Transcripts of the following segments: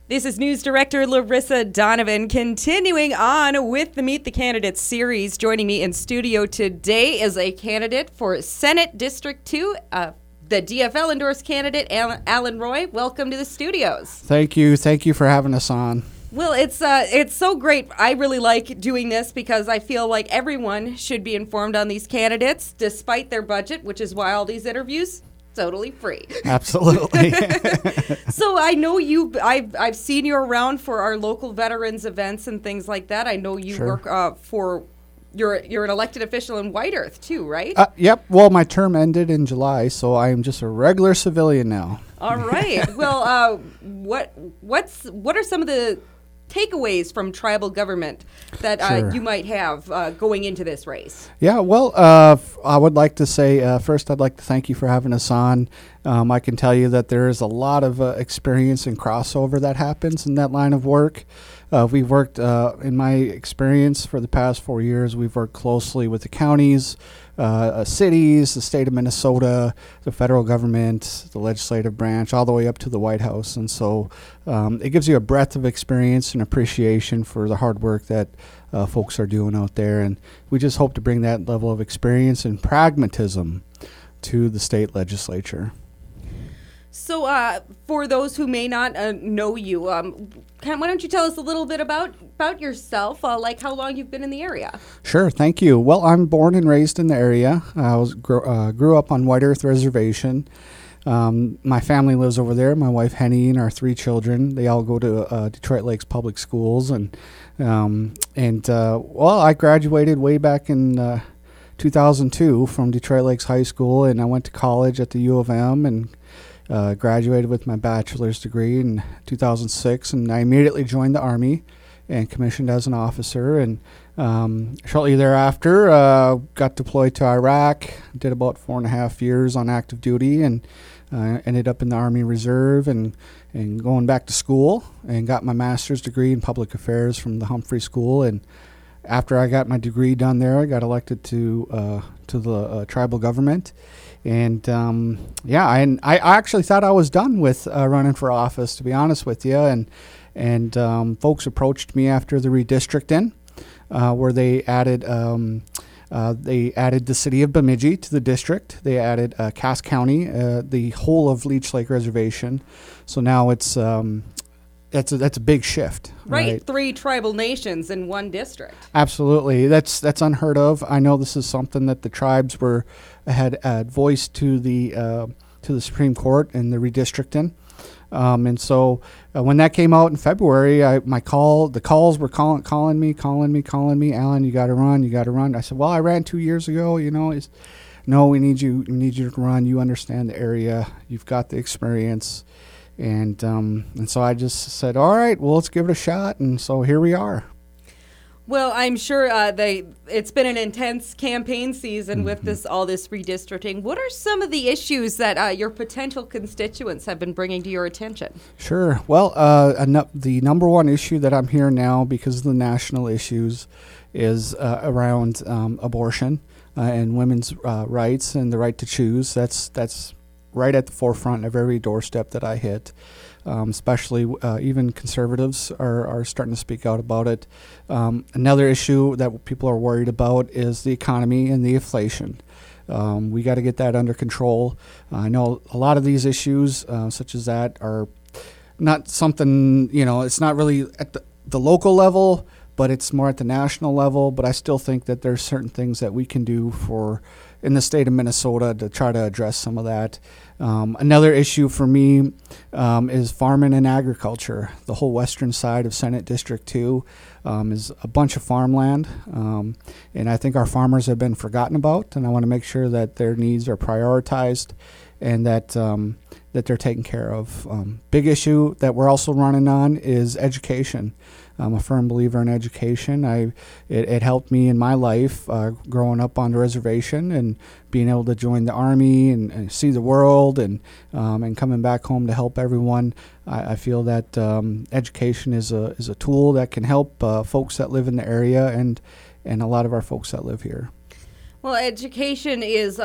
This is News Director Larissa Donovan, continuing on with the Meet the Candidates series. Joining me in studio today is a candidate for Senate District 2, the DFL endorsed candidate, Alan Roy. Welcome to the studios. Thank you. Thank you for having us on. Well, it's so great. I really like doing this because I feel like everyone should be informed on these candidates, despite their budget, which is why all these interviews totally free. Absolutely. So I know I've seen you around for our local veterans events and things like that. I know you work for. You're an elected official in White Earth too, right? Yep. Well, my term ended in July, so I am just a regular civilian now. All right. Well, what are some of the takeaways from tribal government that you might have going into this race? Yeah, well, I would like to say, first, I'd like to thank you for having us on. I can tell you that there is a lot of experience and crossover that happens in that line of work. We've worked, in my experience for the past 4 years, we've worked closely with the counties, cities, the state of Minnesota, the federal government, the legislative branch, all the way up to the White House. And so it gives you a breadth of experience and appreciation for the hard work that folks are doing out there. And we just hope to bring that level of experience and pragmatism to the state legislature. So for those who may not know you, why don't you tell us a little bit about yourself, like how long you've been in the area? Sure, thank you. Well, I'm born and raised in the area. I grew up on White Earth Reservation. My family lives over there. My wife Henny and our 3 children. They all go to Detroit Lakes Public Schools, and I graduated way back in 2002 from Detroit Lakes High School, and I went to college at the U of M and graduated with my bachelor's degree in 2006, and I immediately joined the Army and commissioned as an officer. And shortly thereafter, got deployed to Iraq, did about 4.5 years on active duty, and ended up in the Army Reserve and going back to school and got my master's degree in public affairs from the Humphrey School. And after I got my degree done there, I got elected to the tribal government. And I actually thought I was done with running for office, to be honest with you. And folks approached me after the redistricting, where they added the city of Bemidji to the district. They added Cass County, the whole of Leech Lake Reservation. So now it's that's a big shift. Right, 3 tribal nations in one district. Absolutely, that's unheard of. I know this is something that the tribes had voiced to the Supreme Court in the redistricting, and so when that came out in February, the calls were calling me, Alan, you got to run. I said, well, I ran 2 years ago. No, we need you to run. You understand the area. You've got the experience. And so I just said, all right, well, let's give it a shot. And so here we are. Well, I'm sure it's been an intense campaign season with all this redistricting. What are some of the issues that your potential constituents have been bringing to your attention? Sure. Well, the number one issue that I'm hearing now, because of the national issues, is around abortion and women's rights and the right to choose. That's right at the forefront of every doorstep that I hit. Especially even conservatives are starting to speak out about it. Another issue that people are worried about is the economy and the inflation. We got to get that under control. I know a lot of these issues, such as that, are not something, it's not really at the local level, but it's more at the national level. But I still think that there's certain things that we can do in the state of Minnesota to try to address some of that. Another issue for me is farming and agriculture. The whole western side of Senate District 2 is a bunch of farmland, and I think our farmers have been forgotten about, and I want to make sure that their needs are prioritized and that they're taken care of. Big issue that we're also running on is education. I'm a firm believer in education. It helped me in my life growing up on the reservation and being able to join the Army and see the world and coming back home to help everyone. I feel that education is a tool that can help folks that live in the area and a lot of our folks that live here. Well, education is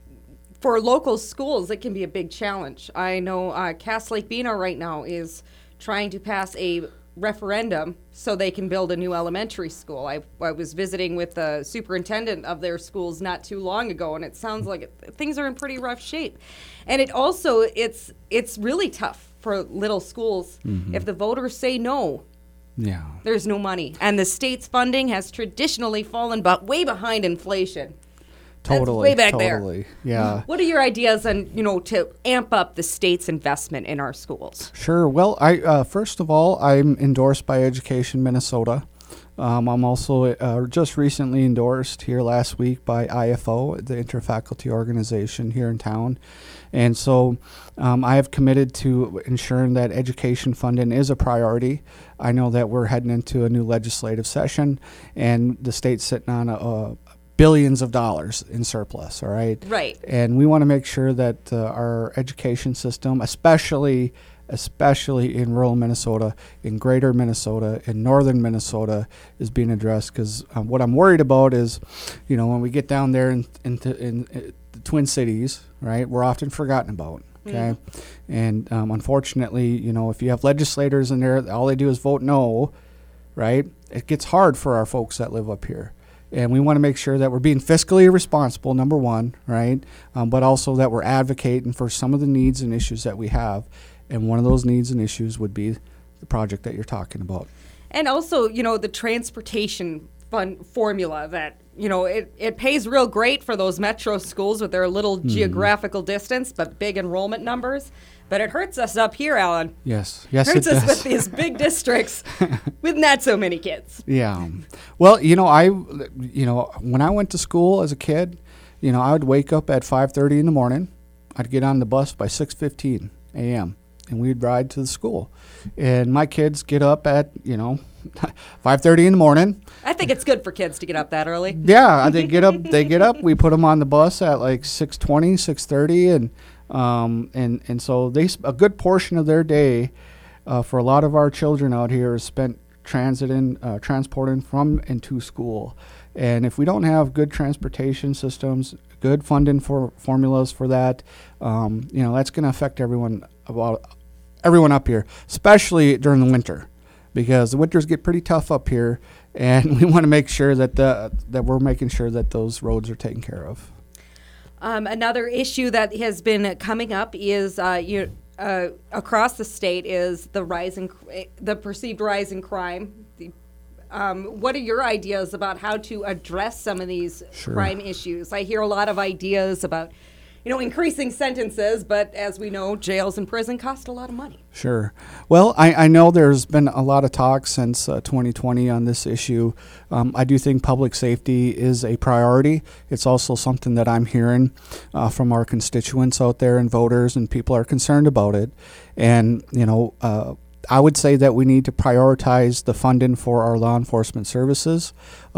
for local schools, it can be a big challenge. I know Cass Lake Bino right now is trying to pass a referendum so they can build a new elementary school. I was visiting with the superintendent of their schools not too long ago, and it sounds like things are in pretty rough shape. And it's really tough for little schools. If the voters say no, there's no money. And the state's funding has traditionally fallen way behind inflation. Totally. That's way back there. Yeah. What are your ideas on, to amp up the state's investment in our schools? Sure. Well, I first of all, I'm endorsed by Education Minnesota. I'm also just recently endorsed here last week by IFO, the interfaculty organization here in town. And so I have committed to ensuring that education funding is a priority. I know that we're heading into a new legislative session, and the state's sitting on billions of dollars in surplus, all right? Right. And we want to make sure that our education system, especially in rural Minnesota, in greater Minnesota, in northern Minnesota, is being addressed. Because what I'm worried about is, when we get down there in the Twin Cities, right, we're often forgotten about. Okay, and unfortunately, if you have legislators in there, all they do is vote no, right? It gets hard for our folks that live up here. And we want to make sure that we're being fiscally responsible, number one, right? But also that we're advocating for some of the needs and issues that we have. And one of those needs and issues would be the project that you're talking about. And also, the transportation fund formula that, it pays real great for those metro schools with their little geographical distance, but big enrollment numbers. But it hurts us up here, Alan. Yes, it hurts us with these big districts with not so many kids. Yeah. Well, when I went to school as a kid, I would wake up at 5:30 in the morning. I'd get on the bus by 6:15 a.m. and we'd ride to the school. And my kids get up at 5:30 in the morning. I think it's good for kids to get up that early. Yeah, they get up. We put them on the bus at like 6:20, 6:30, and so a good portion of their day for a lot of our children out here is spent transporting from and to school. And if we don't have good transportation systems, good funding for formulas for that, that's going to affect everyone up here, especially during the winter, because the winters get pretty tough up here, and we want to make sure that we're making sure that those roads are taken care of. Another issue that has been coming up is across the state is the perceived rise in crime. What are your ideas about how to address some of these crime issues? I hear a lot of ideas about, increasing sentences, but as we know, jails and prison cost a lot of money. Sure. Well, I know there's been a lot of talk since 2020 on this issue. I do think public safety is a priority. It's also something that I'm hearing from our constituents out there and voters, and people are concerned about it. And, I would say that we need to prioritize the funding for our law enforcement services.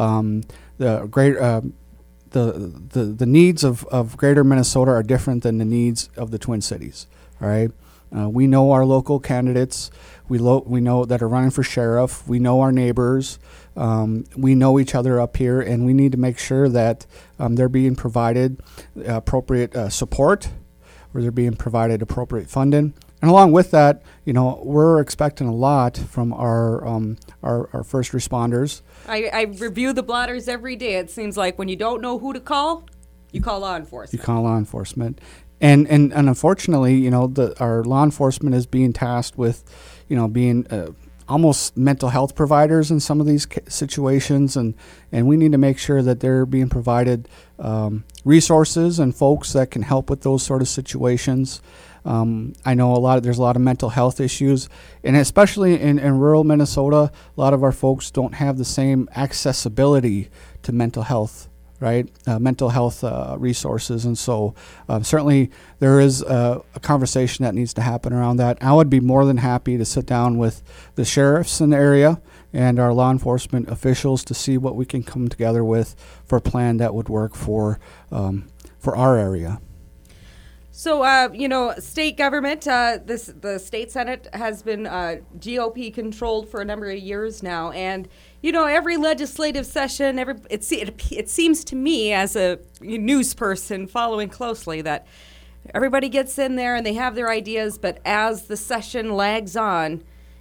The needs of greater Minnesota are different than the needs of the Twin Cities. All right, we know our local candidates. We know that are running for sheriff. We know our neighbors. We know each other up here, and we need to make sure that they're being provided appropriate support, or they're being provided appropriate funding. And along with that, we're expecting a lot from our first responders. I review the blotters every day. It seems like when you don't know who to call, you call law enforcement. You call law enforcement. And unfortunately, our law enforcement is being tasked with, being almost mental health providers in some of these situations, and we need to make sure that they're being provided resources and folks that can help with those sort of situations. I know there's a lot of mental health issues, and especially in rural Minnesota, a lot of our folks don't have the same accessibility to mental health, right? Mental health resources. And so certainly there is a conversation that needs to happen around that. I would be more than happy to sit down with the sheriffs in the area and our law enforcement officials to see what we can come together with for a plan that would work for our area. So, state government, the state Senate has been GOP controlled for a number of years now. And, every legislative session, it seems to me as a news person following closely that everybody gets in there and they have their ideas. But as the session lags on,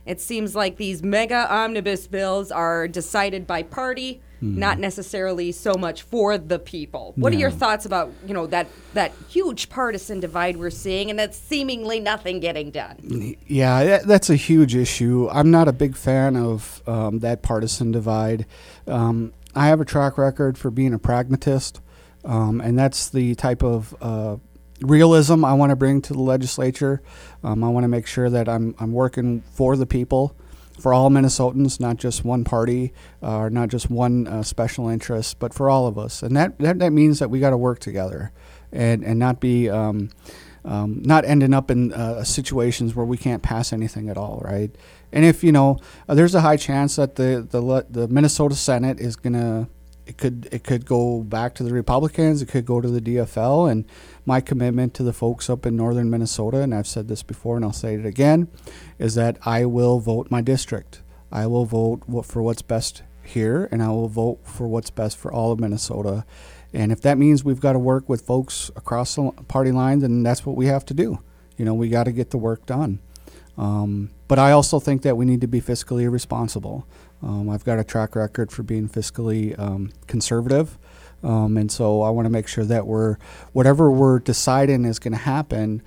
it seems like these mega omnibus bills are decided by party, not necessarily so much for the people. What are your thoughts about, that huge partisan divide we're seeing and that's seemingly nothing getting done? Yeah, that's a huge issue. I'm not a big fan of that partisan divide. I have a track record for being a pragmatist, and that's the type of realism I want to bring to the legislature. I want to make sure that I'm working for the people, for all Minnesotans, not just one party or not just one special interest, but for all of us. And that means that we got to work together and not be not ending up in situations where we can't pass anything at all, right? And if there's a high chance that the Minnesota Senate is gonna. It could go back to the Republicans. It could go to the DFL. And my commitment to the folks up in northern Minnesota, and I've said this before and I'll say it again, is that I will vote my district. I will vote for what's best here, and I will vote for what's best for all of Minnesota. And if that means we've got to work with folks across the party lines, then that's what we have to do. We got to get the work done. But I also think that we need to be fiscally responsible. I've got a track record for being fiscally conservative, and so I want to make sure that whatever we're deciding is going to happen,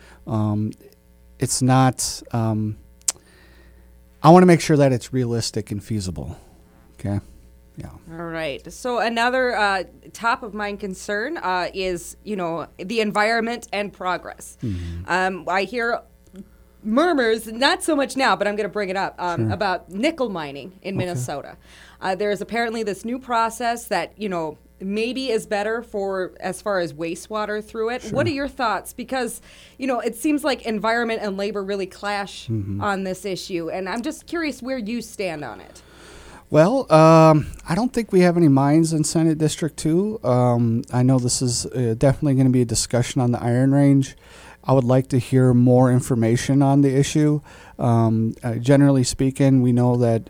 it's not. I want to make sure that it's realistic and feasible. Okay. Yeah. All right. So another top of mind concern is the environment and progress. I hear murmurs, not so much now, but I'm going to bring it up, about nickel mining in Minnesota. There is apparently this new process that, maybe is better for as far as wastewater through it. Sure. What are your thoughts? Because, it seems like environment and labor really clash on this issue. And I'm just curious where you stand on it. Well, I don't think we have any mines in Senate District 2. I know this is definitely going to be a discussion on the Iron Range. I would like to hear more information on the issue. Generally speaking, we know that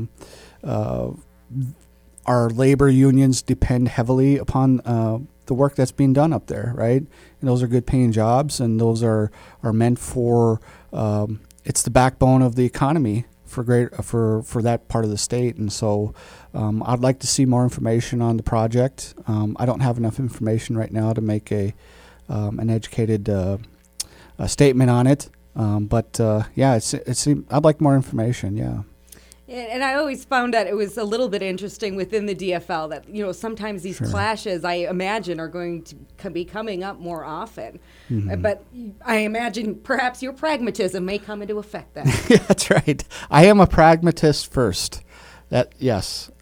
our labor unions depend heavily upon the work that's being done up there, right? And those are good paying jobs, and those are meant for, it's the backbone of the economy for that part of the state. And so I'd like to see more information on the project. I don't have enough information right now to make an educated statement on it, but I'd like more information. Yeah. And I always found that it was a little bit interesting within the DFL that sometimes these clashes, I imagine, are going to be coming up more often. But I imagine perhaps your pragmatism may come into effect then. Yeah, that's right. I am a pragmatist first. Yes.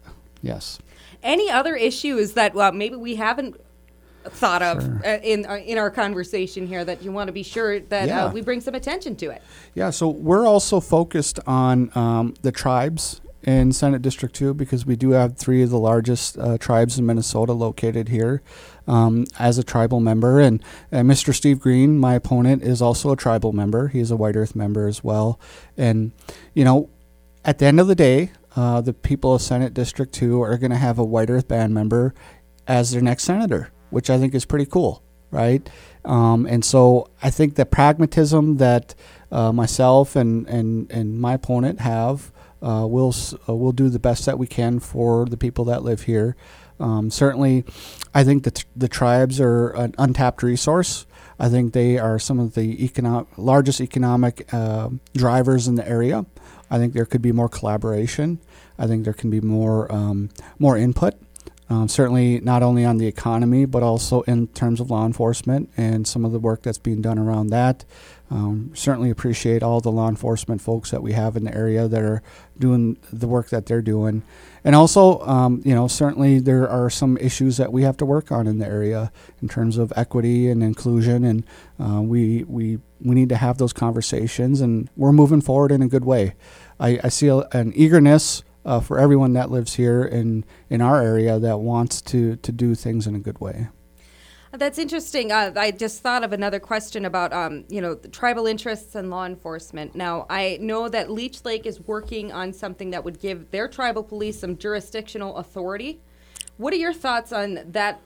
Any other issues that maybe we haven't thought of in our conversation here that you want to be sure that we bring some attention to it? Yeah, so we're also focused on the tribes in Senate District 2 because we do have 3 of the largest tribes in Minnesota located here as a tribal member. And Mr. Steve Green, my opponent, is also a tribal member. He's a White Earth member as well. And, at the end of the day, the people of Senate District 2 are going to have a White Earth band member as their next senator, which I think is pretty cool, right? And so I think the pragmatism that myself and my opponent have, we'll do the best that we can for the people that live here. Certainly, I think the tribes are an untapped resource. I think they are some of the largest economic drivers in the area. I think there could be more collaboration. I think there can be more input. Certainly not only on the economy, but also in terms of law enforcement and some of the work that's being done around that. Certainly appreciate all the law enforcement folks that we have in the area that are doing the work that they're doing. And also, certainly there are some issues that we have to work on in the area in terms of equity and inclusion. And we need to have those conversations, and we're moving forward in a good way. I see an eagerness for everyone that lives here in our area that wants to do things in a good way. That's interesting. I just thought of another question about, the tribal interests and law enforcement. Now, I know that Leech Lake is working on something that would give their tribal police some jurisdictional authority. What are your thoughts on that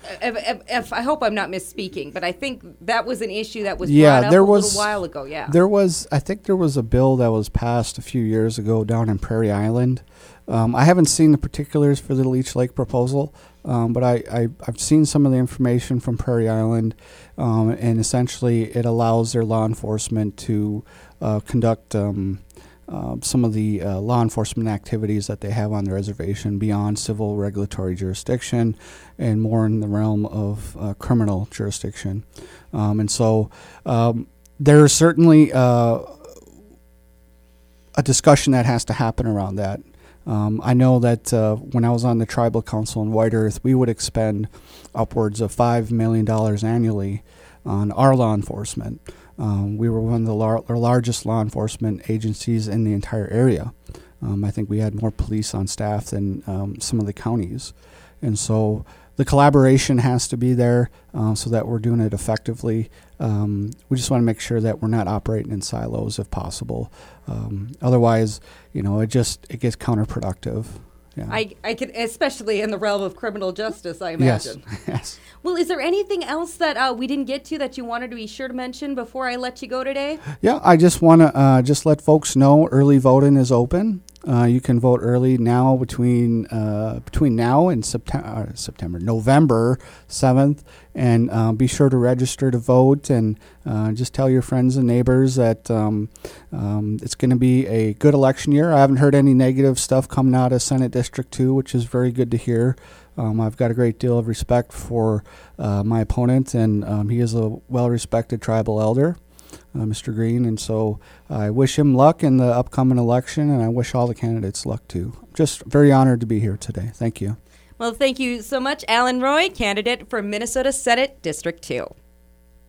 If I hope I'm not misspeaking, but I think that was an issue that was Yeah, brought up there a was- little while ago. Yeah. I think there was a bill that was passed a few years ago down in Prairie Island. I haven't seen the particulars for the Leech Lake proposal, but I've seen some of the information from Prairie Island, and essentially it allows their law enforcement to conduct some of the law enforcement activities that they have on the reservation beyond civil regulatory jurisdiction and more in the realm of criminal jurisdiction. And so there's certainly a discussion that has to happen around that. I know that when I was on the Tribal Council in White Earth, we would expend upwards of $5 million annually on our law enforcement. We were one of the largest law enforcement agencies in the entire area. I think we had more police on staff than some of the counties. And so the collaboration has to be there so that we're doing it effectively. We just want to make sure that we're not operating in silos if possible. Otherwise, it gets counterproductive. Yeah. I could, especially in the realm of criminal justice, I imagine. Yes. Well, is there anything else that we didn't get to that you wanted to be sure to mention before I let you go today? Yeah, I just want to just let folks know early voting is open. You can vote early now between now and November 7th, and be sure to register to vote, and just tell your friends and neighbors that it's going to be a good election year. I haven't heard any negative stuff coming out of Senate District 2, which is very good to hear. I've got a great deal of respect for my opponent, and he is a well-respected tribal elder. Mr. Green, and so I wish him luck in the upcoming election, and I wish all the candidates luck too. Just very honored to be here today. Thank you. Well, thank you so much, Alan Roy, candidate for Minnesota Senate District 2.